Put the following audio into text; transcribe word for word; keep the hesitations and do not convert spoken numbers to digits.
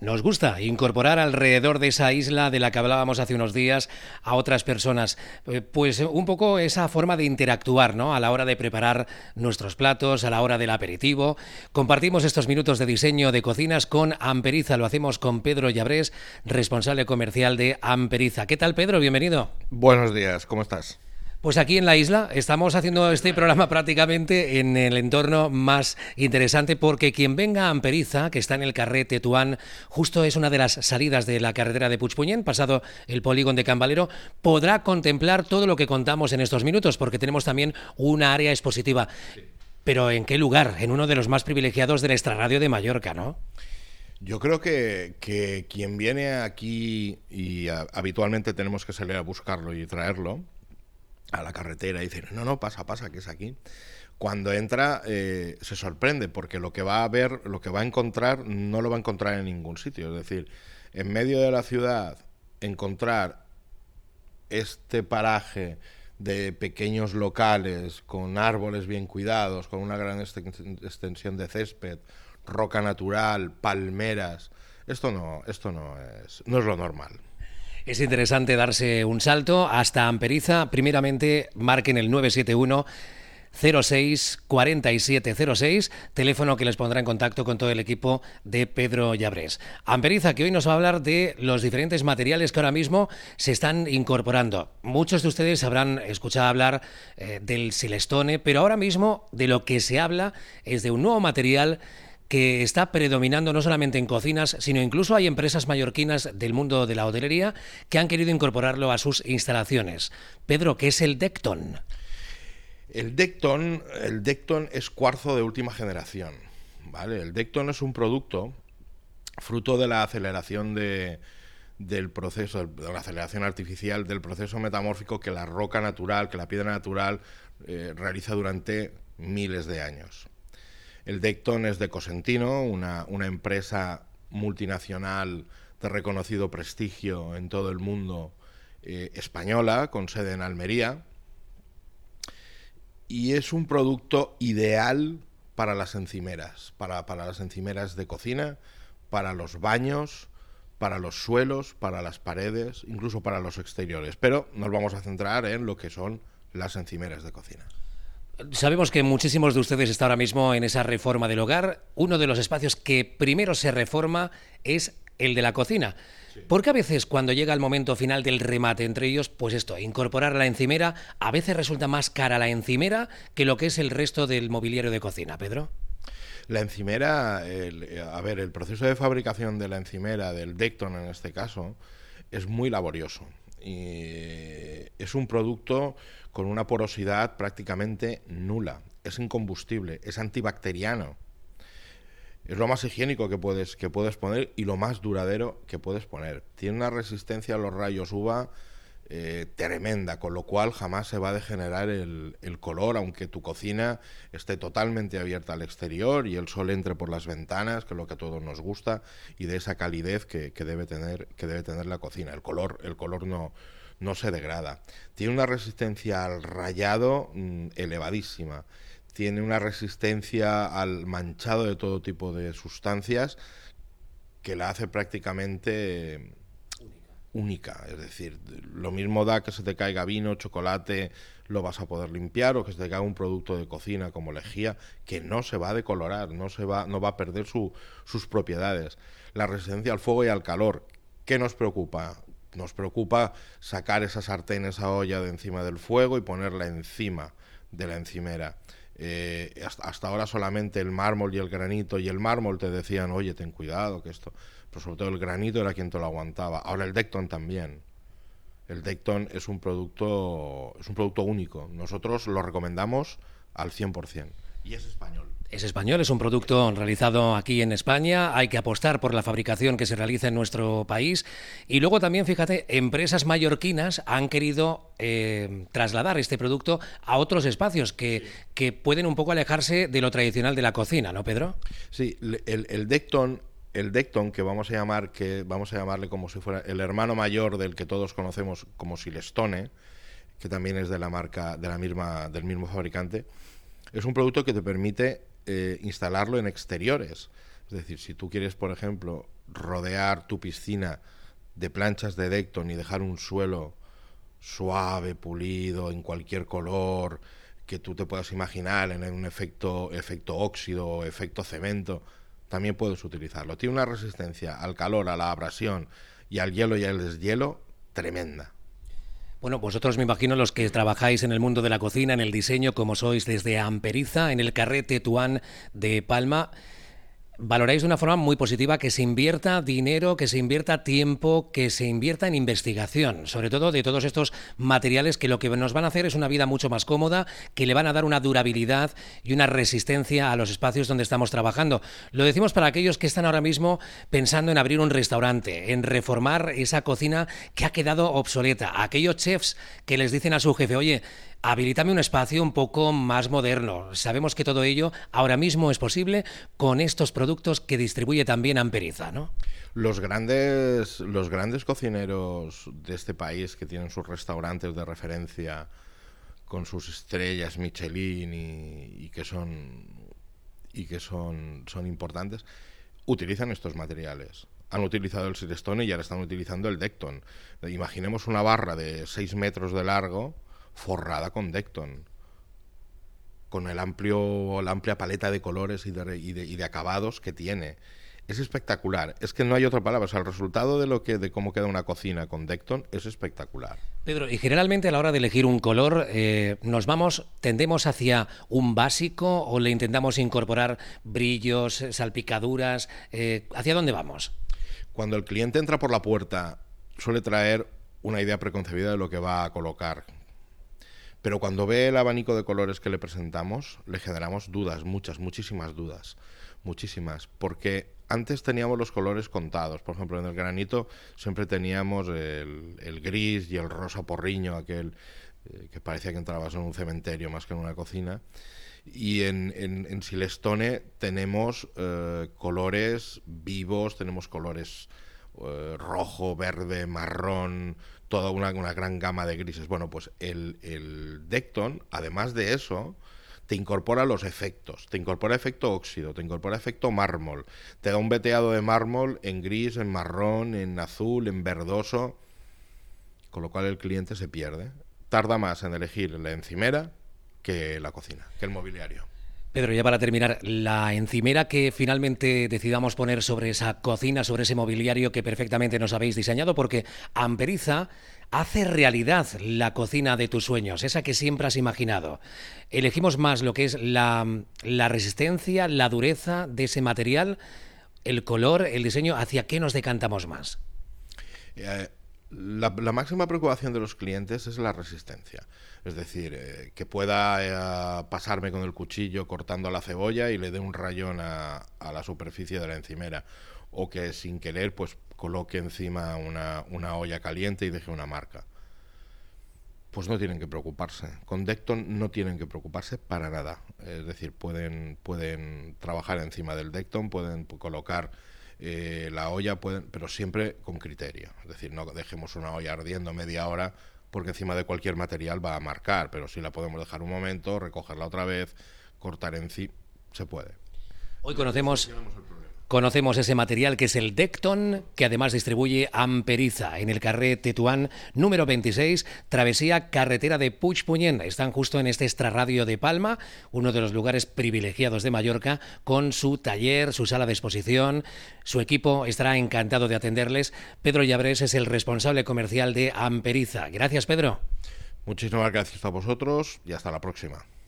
Nos gusta incorporar alrededor de esa isla de la que hablábamos hace unos días a otras personas, eh, pues un poco esa forma de interactuar, ¿no? A la hora de preparar nuestros platos, a la hora del aperitivo. Compartimos estos minutos de diseño de cocinas con Amperiza, lo hacemos con Pedro Llabrés, responsable comercial de Amperiza. ¿Qué tal, Pedro? Bienvenido. Buenos días, ¿cómo estás? Pues aquí en la isla estamos haciendo este programa prácticamente en el entorno más interesante porque quien venga a Amperiza, que está en el carrer Tetuán, justo es una de las salidas de la carretera de Puigpunyent, pasado el polígono de Can Valero, podrá contemplar todo lo que contamos en estos minutos porque tenemos también una área expositiva. Sí. Pero ¿en qué lugar? En uno de los más privilegiados del extrarradio de Mallorca, ¿no? Yo creo que, que quien viene aquí y a, habitualmente tenemos que salir a buscarlo y traerlo a la carretera y decir, no, no, pasa, pasa, que es aquí. Cuando entra eh, se sorprende porque lo que va a ver, lo que va a encontrar, no lo va a encontrar en ningún sitio. Es decir, en medio de la ciudad, encontrar este paraje de pequeños locales con árboles bien cuidados, con una gran extensión de césped, roca natural, palmeras, esto no, esto no es, no es lo normal. Es interesante darse un salto hasta Amperiza. Primeramente, marquen el nueve siete uno cero seis cuatro siete cero seis, teléfono que les pondrá en contacto con todo el equipo de Pedro Llabrés. Amperiza, que hoy nos va a hablar de los diferentes materiales que ahora mismo se están incorporando. Muchos de ustedes habrán escuchado hablar eh, del silestone, pero ahora mismo de lo que se habla es de un nuevo material que está predominando no solamente en cocinas, sino incluso hay empresas mallorquinas del mundo de la hotelería que han querido incorporarlo a sus instalaciones. Pedro, ¿qué es el Decton? El Decton, el Decton es cuarzo de última generación, ¿vale? El Decton es un producto fruto de la aceleración de, del proceso, de la aceleración artificial del proceso metamórfico que la roca natural, que la piedra natural eh, realiza durante miles de años. El Decton es de Cosentino, una, una empresa multinacional de reconocido prestigio en todo el mundo, eh, española, con sede en Almería, y es un producto ideal para las encimeras, para, para las encimeras de cocina, para los baños, para los suelos, para las paredes, incluso para los exteriores. Pero nos vamos a centrar en lo que son las encimeras de cocina. Sabemos que muchísimos de ustedes están ahora mismo en esa reforma del hogar. Uno de los espacios que primero se reforma es el de la cocina. Sí. Porque a veces cuando llega el momento final del remate entre ellos, pues esto, incorporar la encimera, a veces resulta más cara la encimera que lo que es el resto del mobiliario de cocina, Pedro. La encimera, el, a ver, el proceso de fabricación de la encimera, del Decton en este caso, es muy laborioso. Y es un producto con una porosidad prácticamente nula, es incombustible, es antibacteriano, es lo más higiénico que puedes, que puedes poner y lo más duradero que puedes poner. Tiene una resistencia a los rayos U V A eh, tremenda, con lo cual jamás se va a degenerar el, el color, aunque tu cocina esté totalmente abierta al exterior y el sol entre por las ventanas, que es lo que a todos nos gusta, y de esa calidez que, que, debe, tener, que debe tener la cocina. El color, el color no, no se degrada. Tiene una resistencia al rayado mmm, elevadísima. Tiene una resistencia al manchado de todo tipo de sustancias que la hace prácticamente única, es decir, lo mismo da que se te caiga vino, chocolate, lo vas a poder limpiar, o que se te caiga un producto de cocina como lejía, que no se va a decolorar, no se va, no va a perder su, sus propiedades. La resistencia al fuego y al calor, ¿qué nos preocupa? Nos preocupa sacar esa sartén, esa olla de encima del fuego y ponerla encima de la encimera. Eh, hasta, hasta ahora solamente el mármol y el granito, y el mármol te decían, oye, ten cuidado, que esto... pero sobre todo el granito era quien te lo aguantaba. Ahora el Decton también. El Decton es un producto, es un producto único. Nosotros lo recomendamos al cien por ciento. Y es español. Es español, es un producto realizado aquí en España. Hay que apostar por la fabricación que se realiza en nuestro país. Y luego también, fíjate, empresas mallorquinas han querido eh, trasladar este producto a otros espacios que, sí. que pueden un poco alejarse de lo tradicional de la cocina, ¿no, Pedro? Sí, el, el Decton... El Decton, que vamos a llamar que vamos a llamarle como si fuera el hermano mayor del que todos conocemos como Silestone, que también es de la marca, de la misma, del mismo fabricante, es un producto que te permite eh, instalarlo en exteriores. Es decir, si tú quieres, por ejemplo, rodear tu piscina de planchas de Decton y dejar un suelo suave, pulido, en cualquier color que tú te puedas imaginar, en un efecto, efecto óxido, efecto cemento, también puedes utilizarlo. Tiene una resistencia al calor, a la abrasión y al hielo y al deshielo tremenda. Bueno, vosotros me imagino los que trabajáis en el mundo de la cocina, en el diseño, como sois desde Amperiza, en el Carrer Tetuán de Palma, valoráis de una forma muy positiva que se invierta dinero, que se invierta tiempo, que se invierta en investigación, sobre todo de todos estos materiales que lo que nos van a hacer es una vida mucho más cómoda, que le van a dar una durabilidad y una resistencia a los espacios donde estamos trabajando. Lo decimos para aquellos que están ahora mismo pensando en abrir un restaurante, en reformar esa cocina que ha quedado obsoleta. Aquellos chefs que les dicen a su jefe, oye, habilítame un espacio un poco más moderno. Sabemos que todo ello ahora mismo es posible con estos productos que distribuye también Amperiza, ¿no? Los grandes, los grandes cocineros de este país que tienen sus restaurantes de referencia con sus estrellas Michelin y, y que son y que son, son importantes, utilizan estos materiales. Han utilizado el Silestone y ahora están utilizando el Decton. Imaginemos una barra de seis metros de largo forrada con Decton, con el amplio, la amplia paleta de colores y de, y, de, y de acabados que tiene. Es espectacular, es que no hay otra palabra. O sea, el resultado de lo que de cómo queda una cocina con Decton es espectacular. Pedro, y generalmente a la hora de elegir un color, eh, nos vamos, tendemos hacia un básico o le intentamos incorporar brillos, salpicaduras, eh, ¿hacia dónde vamos? Cuando el cliente entra por la puerta, suele traer una idea preconcebida de lo que va a colocar. Pero cuando ve el abanico de colores que le presentamos, le generamos dudas, muchas, muchísimas dudas, muchísimas, porque antes teníamos los colores contados. Por ejemplo, en el granito siempre teníamos el, el gris y el rosa porriño, aquel eh, que parecía que entrabas en un cementerio más que en una cocina. Y en, en, en Silestone tenemos eh, colores vivos, tenemos colores eh, rojo, verde, marrón, toda una, una gran gama de grises. Bueno, pues el, el Decton, además de eso, te incorpora los efectos, te incorpora efecto óxido, te incorpora efecto mármol, te da un veteado de mármol en gris, en marrón, en azul, en verdoso, con lo cual el cliente se pierde. Tarda más en elegir la encimera que la cocina, que el mobiliario. Pedro, ya para terminar, la encimera que finalmente decidamos poner sobre esa cocina, sobre ese mobiliario que perfectamente nos habéis diseñado, porque Amperiza hace realidad la cocina de tus sueños, esa que siempre has imaginado. Elegimos más lo que es la, la resistencia, la dureza de ese material, el color, el diseño. ¿Hacia qué nos decantamos más? Eh, la, la máxima preocupación de los clientes es la resistencia. Es decir, eh, que pueda eh, pasarme con el cuchillo cortando la cebolla y le dé un rayón a, a la superficie de la encimera, o que sin querer pues coloque encima una, una olla caliente y deje una marca. Pues no tienen que preocuparse. Con Decton no tienen que preocuparse para nada. Es decir, pueden, pueden trabajar encima del Decton, pueden colocar eh, la olla, pueden, pero siempre con criterio. Es decir, no dejemos una olla ardiendo media hora porque encima de cualquier material va a marcar, pero si la podemos dejar un momento, recogerla otra vez, cortar encima, se puede. Hoy conocemos, conocemos ese material que es el Decton, que además distribuye Amperiza en el Carrer Tetuán número veintiséis, travesía carretera de Puigpunyent. Están justo en este extrarradio de Palma, uno de los lugares privilegiados de Mallorca, con su taller, su sala de exposición. Su equipo estará encantado de atenderles. Pedro Llabrés es el responsable comercial de Amperiza. Gracias, Pedro. Muchísimas gracias a vosotros y hasta la próxima.